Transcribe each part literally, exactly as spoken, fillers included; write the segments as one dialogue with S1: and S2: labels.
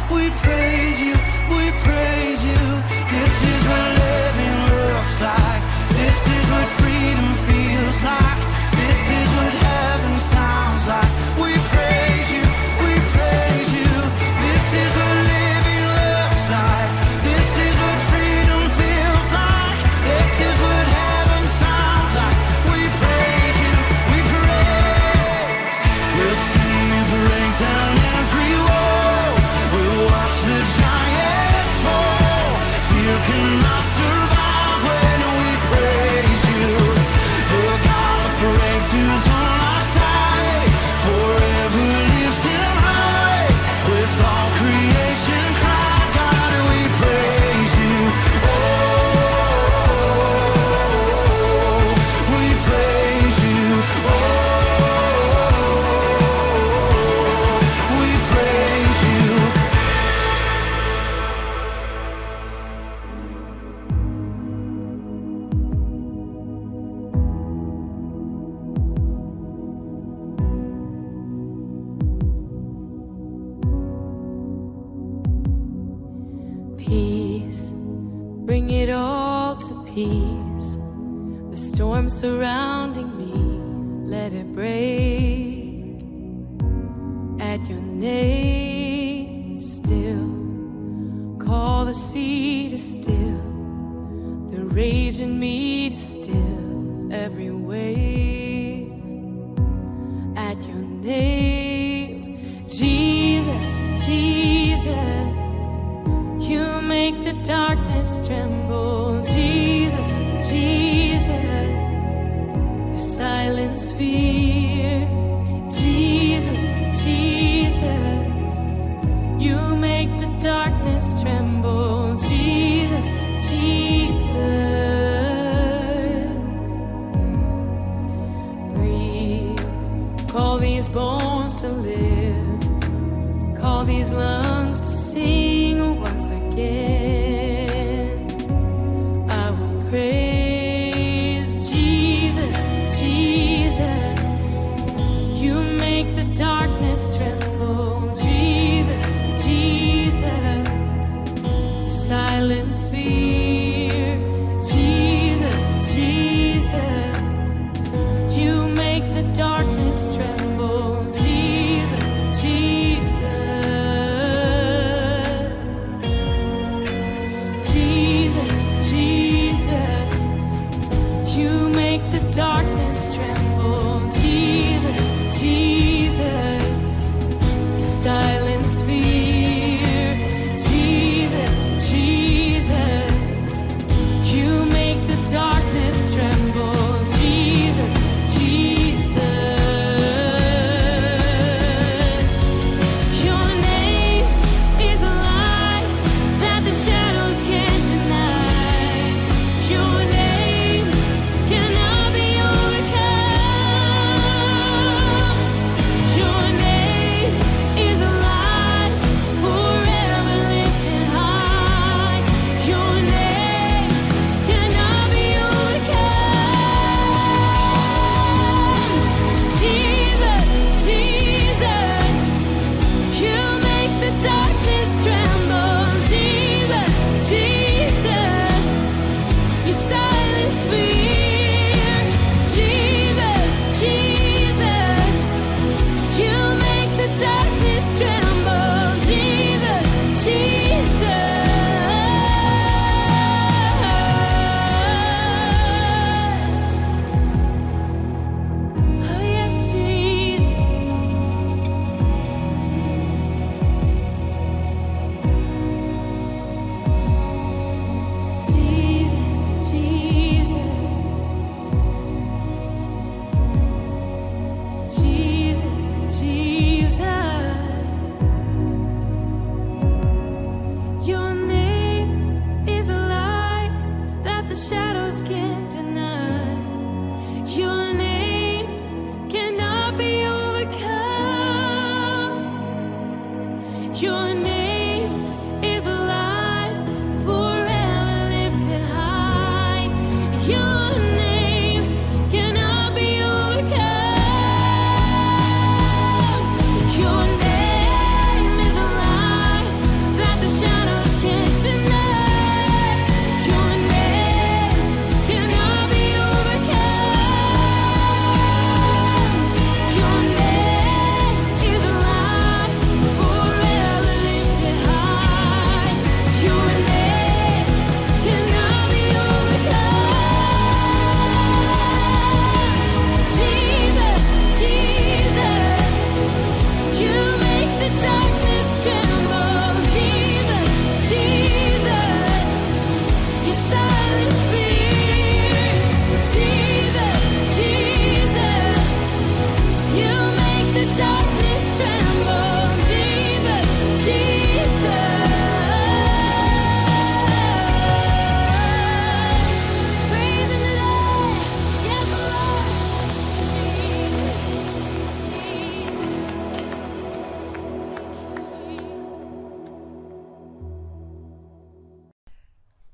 S1: We praise you, we praise you. This is what living looks like. This is what freedom feels like. This is what heaven sounds like. We praise you, we praise you. This is what living looks like. This is what freedom feels like. This is what heaven sounds like. We praise you, we praise. We'll see you break down every wall. We'll watch the giants fall. Fear cannot survive when we praise you. The God of breakthroughs on our side, forever lifted high. With all creation cry, God, we praise you. Oh, we praise you. Oh, we praise you.
S2: Peace, bring it all to peace. The storm surrounding me, let it break. At your name, still, call the sea to still, the rage in me to still every wave. At your name, Jesus, Jesus, you make the darkness tremble. Jesus, Jesus, you silence fear. Jesus, Jesus, you make the darkness tremble. Jesus, Jesus, breathe. Call these bones to live. Call these lungs to sing once again. I will praise Jesus, Jesus. You make the darkness tremble. Jesus, Jesus. Silence fear. Jesus, Jesus. You make the darkness tremble. Jesus, Jesus.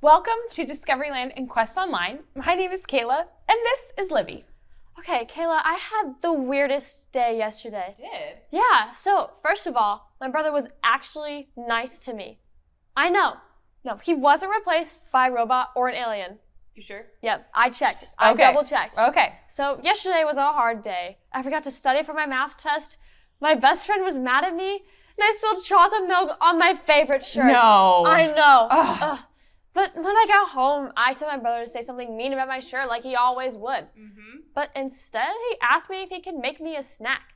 S3: Welcome to Discoveryland and Quest Online. My name is Kayla, and this is Livy.
S4: Okay, Kayla, I had the weirdest day yesterday.
S3: Did?
S4: Yeah, so first of all, my brother was actually nice to me. I know. No, he wasn't replaced by a robot or an alien.
S3: You sure?
S4: Yep, I checked. I
S3: Okay.
S4: double checked.
S3: Okay.
S4: So yesterday was a hard day. I forgot to study for my math test. My best friend was mad at me, and I spilled chocolate milk on my favorite shirt.
S3: No.
S4: I know.
S3: Ugh.
S4: Ugh. But when I got home, I told my brother to say something mean about my shirt like he always would.
S3: Mm-hmm.
S4: But instead, he asked me if he could make me a snack.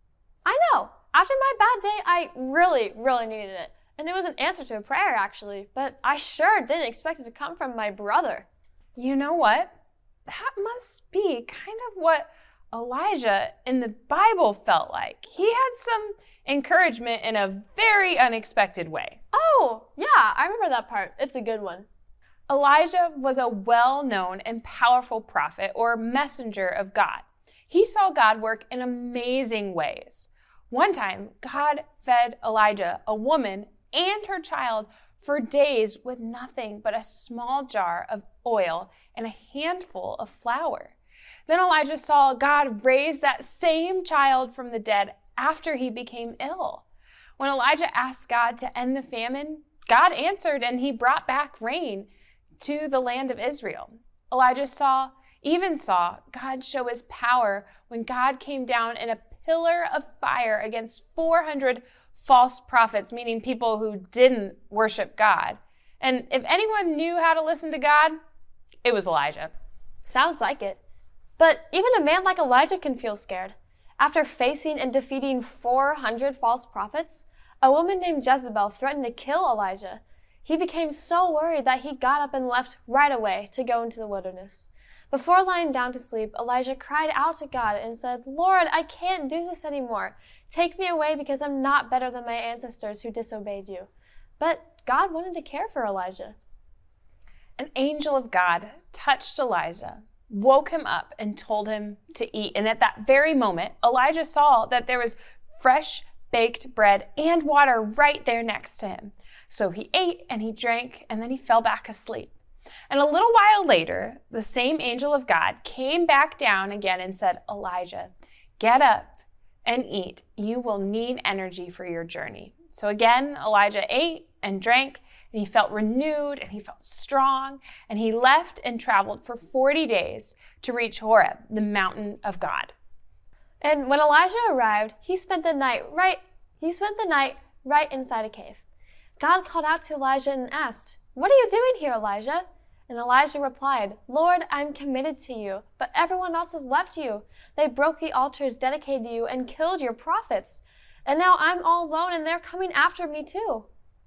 S4: I know. After my bad day, I really, really needed it. And it was an answer to a prayer, actually. But I sure didn't expect it to come from my brother.
S3: You know what? That must be kind of what Elijah in the Bible felt like. He had some encouragement in a very unexpected way.
S4: Oh, yeah, I remember that part. It's a good one.
S3: Elijah was a well-known and powerful prophet or messenger of God. He saw God work in amazing ways. One time, God fed Elijah, a woman, and her child for days with nothing but a small jar of oil and a handful of flour. Then Elijah saw God raise that same child from the dead after he became ill. When Elijah asked God to end the famine, God answered and he brought back rain to the land of Israel. Elijah saw, even saw, God show his power when God came down in a pillar of fire against four hundred false prophets, meaning people who didn't worship God. And if anyone knew how to listen to God, it was Elijah.
S4: Sounds like it. But even a man like Elijah can feel scared. After facing and defeating four hundred false prophets, a woman named Jezebel threatened to kill Elijah. He became so worried that he got up and left right away to go into the wilderness. Before lying down to sleep, Elijah cried out to God and said, "Lord, I can't do this anymore. Take me away because I'm not better than my ancestors who disobeyed you." But God wanted to care for Elijah.
S3: An angel of God touched Elijah, woke him up, and told him to eat. And at that very moment, Elijah saw that there was fresh baked bread and water right there next to him. So he ate and he drank, and then he fell back asleep. And a little while later, the same angel of God came back down again and said, "Elijah, get up and eat. You will need energy for your journey." So again, Elijah ate and drank, and he felt renewed and he felt strong, and he left and traveled for forty days to reach Horeb, the mountain of God.
S4: And when Elijah arrived, he spent the night right he spent the night right inside a cave. God called out to Elijah and asked, "What are you doing here, Elijah?" And Elijah replied, "Lord, I'm committed to you, but everyone else has left you. They broke the altars dedicated to you and killed your prophets. And now I'm all alone and they're coming after me too."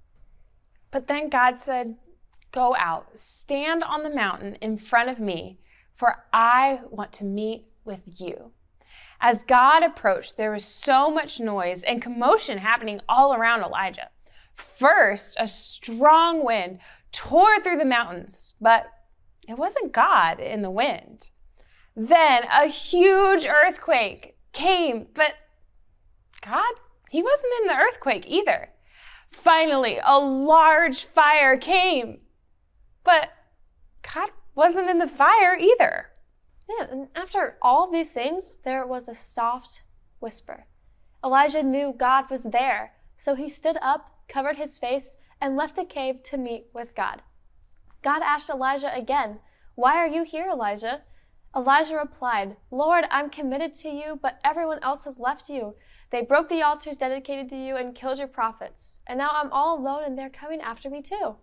S3: But then God said, "Go out, stand on the mountain in front of me, for I want to meet with you." As God approached, there was so much noise and commotion happening all around Elijah. First, a strong wind tore through the mountains, but it wasn't God in the wind. Then a huge earthquake came, but God, he wasn't in the earthquake either. Finally, a large fire came, but God wasn't in the fire either.
S4: Yeah, and after all these things, there was a soft whisper. Elijah knew God was there, so he stood up, covered his face, and left the cave to meet with God. God asked Elijah again, "Why are you here, Elijah?" Elijah replied, "Lord, I'm committed to you, but everyone else has left you. They broke the altars dedicated to you and killed your prophets. And now I'm all alone and they're coming after me too."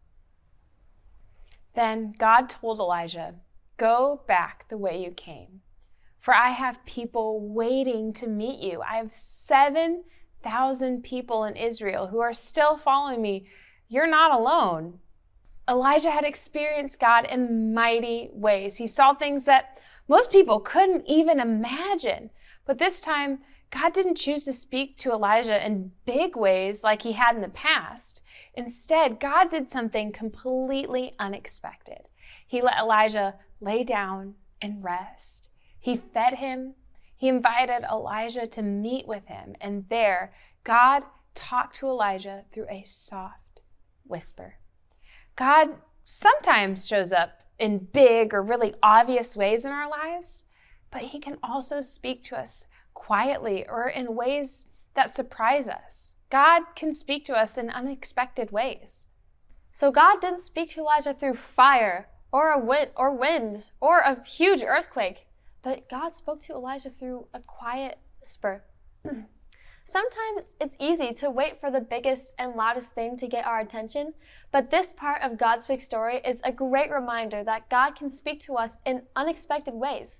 S3: Then God told Elijah, "Go back the way you came, for I have people waiting to meet you. I have seven thousand people in Israel who are still following me. You're not alone." Elijah had experienced God in mighty ways. He saw things that most people couldn't even imagine. But this time, God didn't choose to speak to Elijah in big ways like he had in the past. Instead, God did something completely unexpected. He let Elijah lay down and rest. He fed him. He invited Elijah to meet with him. And there, God talked to Elijah through a soft whisper. God sometimes shows up in big or really obvious ways in our lives, but he can also speak to us quietly or in ways that surprise us. God can speak to us in unexpected ways.
S4: So God didn't speak to Elijah through fire or a wind or wind or a huge earthquake, but God spoke to Elijah through a quiet whisper. Sometimes it's easy to wait for the biggest and loudest thing to get our attention, but this part of God's big story is a great reminder that God can speak to us in unexpected ways.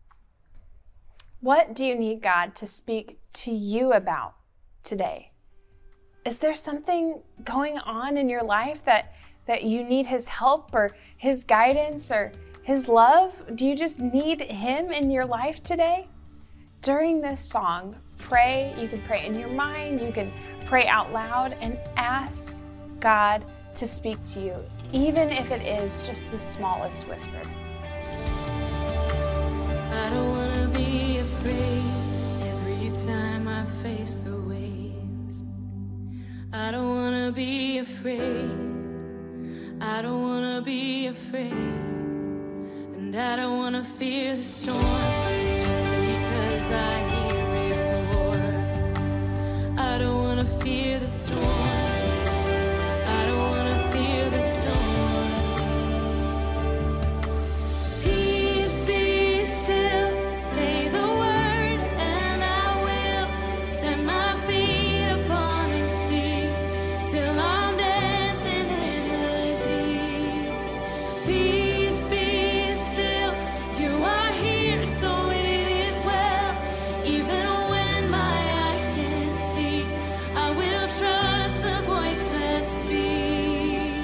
S3: What do you need God to speak to you about today? Is there something going on in your life that, that you need his help or his guidance or his love? Do you just need him in your life today? During this song, pray. You can pray in your mind. You can pray out loud and ask God to speak to you, even if it is just the smallest whisper.
S2: I don't want to be afraid every time I face the waves. I don't want to be afraid. I don't want to be afraid. And I don't want to fear the storm just because I hear it roar. I don't want to fear the storm. I don't want to fear the storm. Peace be still, say the word, and I will set my feet upon the sea till I'm dancing in the deep. Peace be still, you are here, so it is well. Even when my eyes can't see, I will trust the voice that speaks.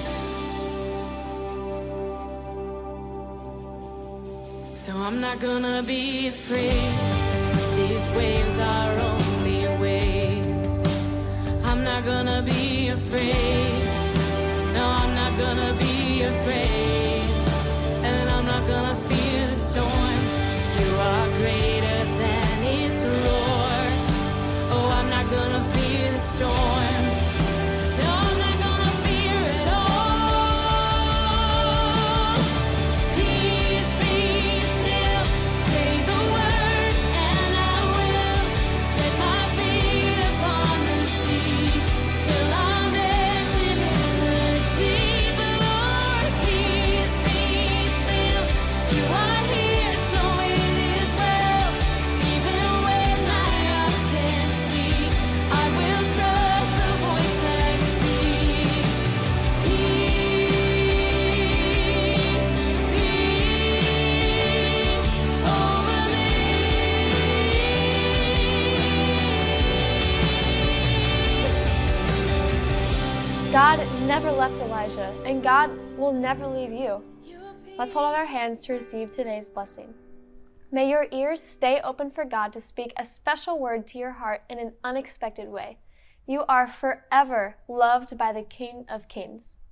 S2: So I'm not gonna be afraid, 'cause these waves are only waves. I'm not gonna be afraid. No, I'm not gonna be afraid. And I'm not gonna fear the storm. You are greater than its roar. Oh, I'm not gonna fear the storm. No, I'm not gonna fear it all. Peace be still, say the word, and I will set my feet upon the sea till I'm dancing in the deep. Lord, peace be still, you are here, so it is well. Even when my eyes can't see, I will trust the voice that speaks. Peace, peace over me.
S4: God never left Elijah, and God will never leave you. Let's hold out our hands to receive today's blessing. May your ears stay open for God to speak a special word to your heart in an unexpected way. You are forever loved by the King of Kings.